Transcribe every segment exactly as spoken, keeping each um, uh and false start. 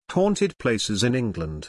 haunted places in England.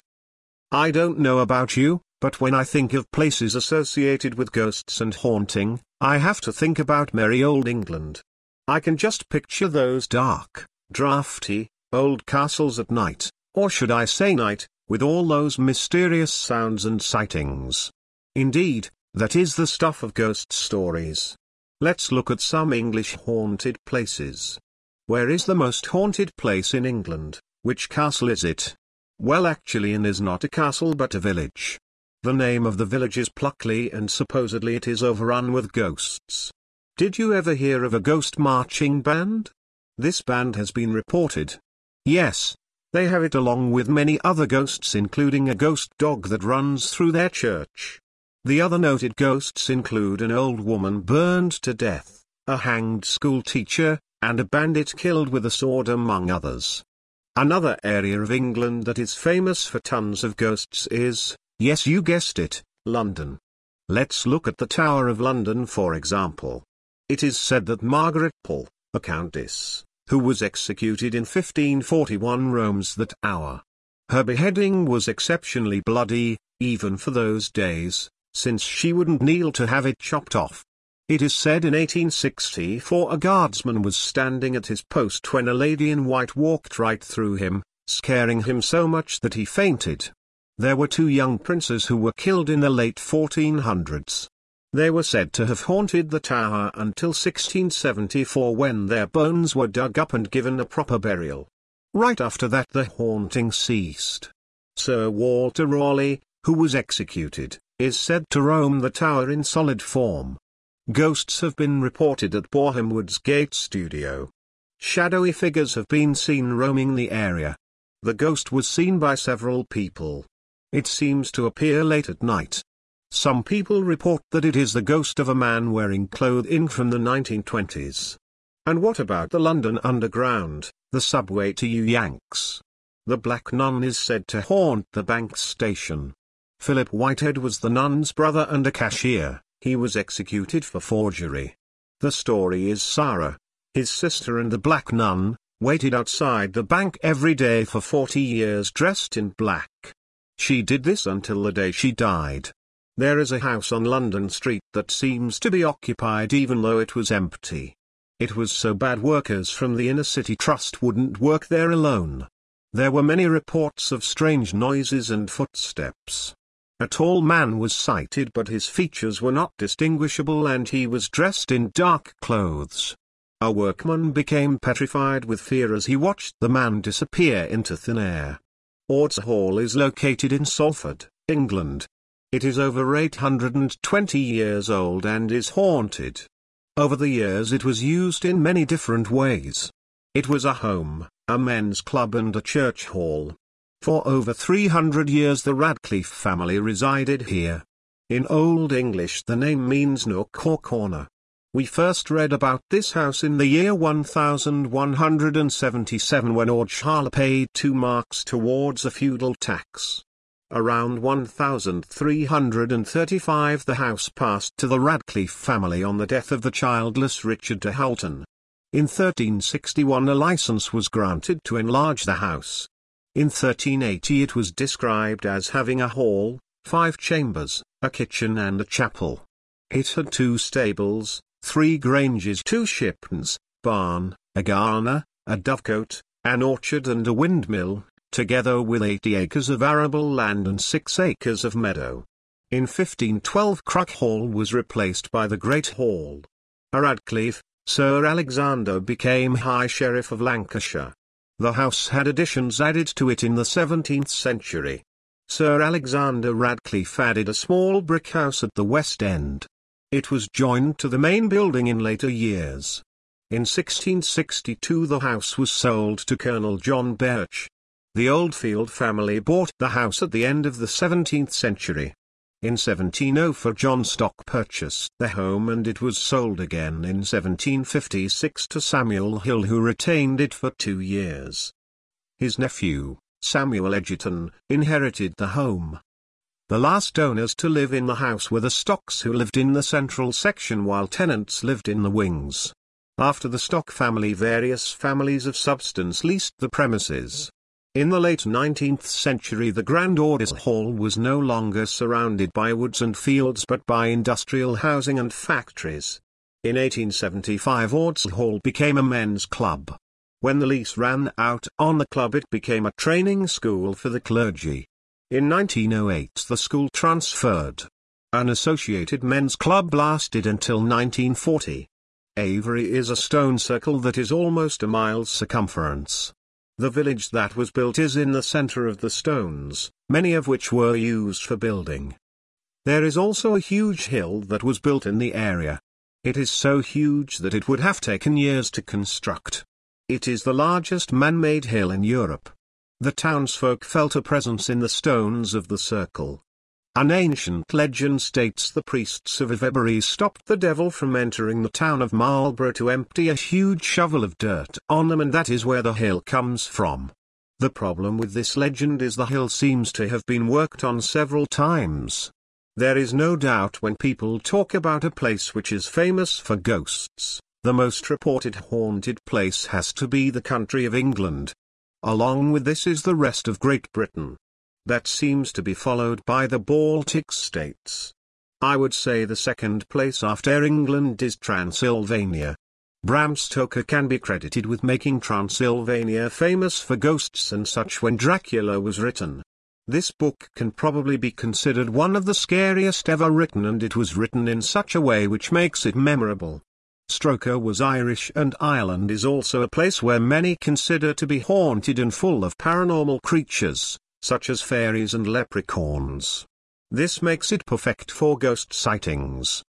I don't know about you, but when I think of places associated with ghosts and haunting, I have to think about merry old England. I can just picture those dark, drafty, old castles at night, or should I say night, with all those mysterious sounds and sightings. Indeed, that is the stuff of ghost stories. Let's look at some English haunted places. Where is the most haunted place in England? Which castle is it? Well, actually, Inn is not a castle but a village. The name of the village is Pluckley, and supposedly it is overrun with ghosts. Did you ever hear of a ghost marching band? This band has been reported. Yes, they have it along with many other ghosts, including a ghost dog that runs through their church. The other noted ghosts include an old woman burned to death, a hanged school teacher, and a bandit killed with a sword, among others. Another area of England that is famous for tons of ghosts is, yes, you guessed it, London. Let's look at the Tower of London, for example. It is said that Margaret Pole, a countess, who was executed in fifteen forty-one, roams the tower. Her beheading was exceptionally bloody, even for those days, since she wouldn't kneel to have it chopped off. It is said in eighteen sixty-four a guardsman was standing at his post when a lady in white walked right through him, scaring him so much that he fainted. There were two young princes who were killed in the late fourteen hundreds. They were said to have haunted the tower until sixteen seventy-four, when their bones were dug up and given a proper burial. Right after that the haunting ceased. Sir Walter Raleigh, who was executed, is said to roam the tower in solid form. Ghosts have been reported at Boreham Wood's Gate Studio. Shadowy figures have been seen roaming the area. The ghost was seen by several people. It seems to appear late at night. Some people report that it is the ghost of a man wearing clothing from the nineteen twenties. And what about the London Underground, the subway to you Yanks? The Black Nun is said to haunt the Bank station. Philip Whitehead was the nun's brother and a cashier. He was executed for forgery. The story is Sarah, his sister, and the Black Nun, waited outside the bank every day for forty years dressed in black. She did this until the day she died. There is a house on London Street that seems to be occupied even though it was empty. It was so bad workers from the Inner City Trust wouldn't work there alone. There were many reports of strange noises and footsteps. A tall man was sighted, but his features were not distinguishable and he was dressed in dark clothes. A workman became petrified with fear as he watched the man disappear into thin air. Ords Hall is located in Salford, England. It is over eight hundred twenty years old and is haunted. Over the years it was used in many different ways. It was a home, a men's club and a church hall. For over three hundred years the Radcliffe family resided here. In Old English the name means nook or corner. We first read about this house in the year one thousand one hundred seventy-seven when Ordshala paid two marks towards a feudal tax. Around one thousand three hundred thirty-five the house passed to the Radcliffe family on the death of the childless Richard de Hulton. In thirteen sixty-one a license was granted to enlarge the house. In thirteen eighty it was described as having a hall, five chambers, a kitchen and a chapel. It had two stables, three granges, two shipments, barn, a garner, a dovecote, an orchard and a windmill, together with eighty acres of arable land and six acres of meadow. In fifteen twelve Crook Hall was replaced by the Great Hall. A Radcliffe, Sir Alexander became High Sheriff of Lancashire. The house had additions added to it in the seventeenth century. Sir Alexander Radcliffe added a small brick house at the west end. It was joined to the main building in later years. In sixteen sixty-two the house was sold to Colonel John Birch. The Oldfield family bought the house at the end of the seventeenth century. In seventeen oh four John Stock purchased the home and it was sold again in seventeen fifty-six to Samuel Hill, who retained it for two years. His nephew, Samuel Egerton, inherited the home. The last owners to live in the house were the Stocks, who lived in the central section while tenants lived in the wings. After the Stock family various families of substance leased the premises. In the late nineteenth century the Grand Orders Hall was no longer surrounded by woods and fields but by industrial housing and factories. In eighteen seventy-five Orders Hall became a men's club. When the lease ran out on the club it became a training school for the clergy. In nineteen oh eight the school transferred. An associated men's club lasted until nineteen forty. Avery is a stone circle that is almost a mile's circumference. The village that was built is in the center of the stones, many of which were used for building. There is also a huge hill that was built in the area. It is so huge that it would have taken years to construct. It is the largest man-made hill in Europe. The townsfolk felt a presence in the stones of the circle. An ancient legend states the priests of Avebury stopped the devil from entering the town of Marlborough to empty a huge shovel of dirt on them, and that is where the hill comes from. The problem with this legend is the hill seems to have been worked on several times. There is no doubt when people talk about a place which is famous for ghosts, the most reported haunted place has to be the country of England. Along with this is the rest of Great Britain. That seems to be followed by the Baltic states. I would say the second place after England is Transylvania. Bram Stoker can be credited with making Transylvania famous for ghosts and such when Dracula was written. This book can probably be considered one of the scariest ever written, and it was written in such a way which makes it memorable. Stoker was Irish, and Ireland is also a place where many consider to be haunted and full of paranormal creatures, such as fairies and leprechauns. This makes it perfect for ghost sightings.